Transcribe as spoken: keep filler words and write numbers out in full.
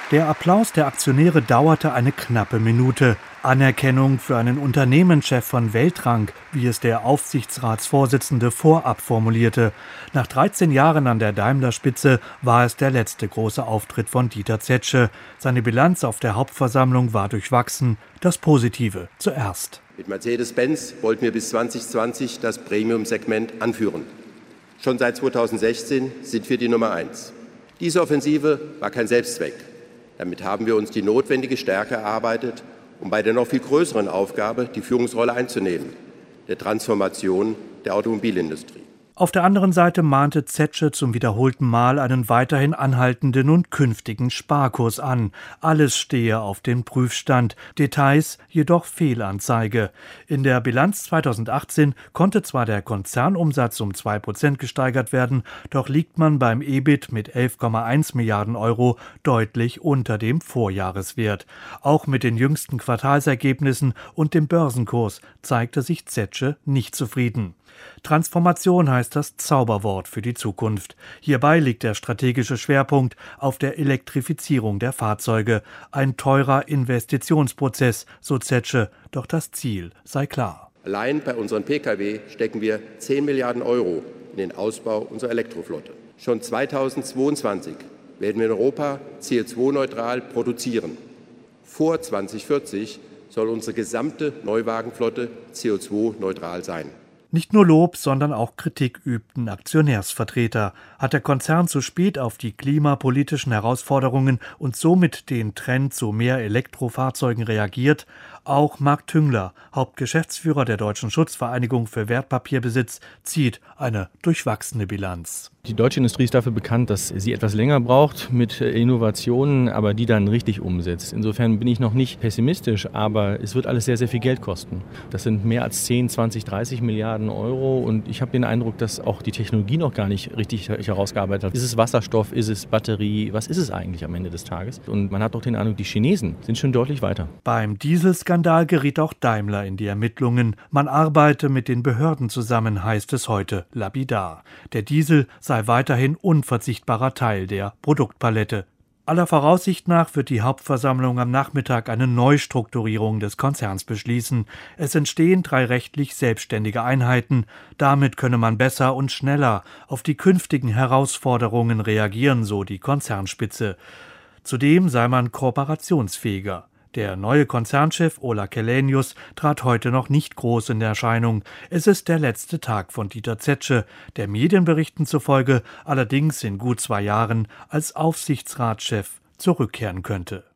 Der Applaus der Aktionäre dauerte eine knappe Minute. Anerkennung für einen Unternehmenschef von Weltrang, wie es der Aufsichtsratsvorsitzende vorab formulierte. Nach dreizehn Jahren an der Daimler-Spitze war es der letzte große Auftritt von Dieter Zetsche. Seine Bilanz auf der Hauptversammlung war durchwachsen. Das Positive zuerst. Mit Mercedes-Benz wollten wir bis zwanzig zwanzig das Premium-Segment anführen. Schon seit zweitausendsechzehn sind wir die Nummer eins. Diese Offensive war kein Selbstzweck. Damit haben wir uns die notwendige Stärke erarbeitet, um bei der noch viel größeren Aufgabe die Führungsrolle einzunehmen, der Transformation der Automobilindustrie. Auf der anderen Seite mahnte Zetsche zum wiederholten Mal einen weiterhin anhaltenden und künftigen Sparkurs an. Alles stehe auf dem Prüfstand, Details jedoch Fehlanzeige. In der Bilanz zweitausendachtzehn konnte zwar der Konzernumsatz um zwei Prozent gesteigert werden, doch liegt man beim E B I T mit elf Komma eins Milliarden Euro deutlich unter dem Vorjahreswert. Auch mit den jüngsten Quartalsergebnissen und dem Börsenkurs zeigte sich Zetsche nicht zufrieden. Transformation heißt das Zauberwort für die Zukunft. Hierbei liegt der strategische Schwerpunkt auf der Elektrifizierung der Fahrzeuge. Ein teurer Investitionsprozess, so Zetsche, doch das Ziel sei klar. Allein bei unseren Pkw stecken wir zehn Milliarden Euro in den Ausbau unserer Elektroflotte. Schon zweitausendzweiundzwanzig werden wir in Europa C O zwei neutral produzieren. Vor zweitausendvierzig soll unsere gesamte Neuwagenflotte C O zwei neutral sein. Nicht nur Lob, sondern auch Kritik übten Aktionärsvertreter. Hat der Konzern zu spät auf die klimapolitischen Herausforderungen und somit den Trend zu mehr Elektrofahrzeugen reagiert? Auch Marc Tüngler, Hauptgeschäftsführer der Deutschen Schutzvereinigung für Wertpapierbesitz, zieht eine durchwachsene Bilanz. Die deutsche Industrie ist dafür bekannt, dass sie etwas länger braucht mit Innovationen, aber die dann richtig umsetzt. Insofern bin ich noch nicht pessimistisch, aber es wird alles sehr, sehr viel Geld kosten. Das sind mehr als zehn, zwanzig, dreißig Milliarden Euro und ich habe den Eindruck, dass auch die Technologie noch gar nicht richtig herausgearbeitet hat. Ist es Wasserstoff, ist es Batterie, was ist es eigentlich am Ende des Tages? Und man hat doch den Eindruck, die Chinesen sind schon deutlich weiter. Beim Dieselskandal geriet auch Daimler in die Ermittlungen. Man arbeite mit den Behörden zusammen, heißt es heute lapidar. Der Diesel sei weiterhin unverzichtbarer Teil der Produktpalette. Aller Voraussicht nach wird die Hauptversammlung am Nachmittag eine Neustrukturierung des Konzerns beschließen. Es entstehen drei rechtlich selbstständige Einheiten. Damit könne man besser und schneller auf die künftigen Herausforderungen reagieren, so die Konzernspitze. Zudem sei man kooperationsfähiger. Der neue Konzernchef Ola Källenius trat heute noch nicht groß in Erscheinung. Es ist der letzte Tag von Dieter Zetsche, der Medienberichten zufolge allerdings in gut zwei Jahren als Aufsichtsratschef zurückkehren könnte.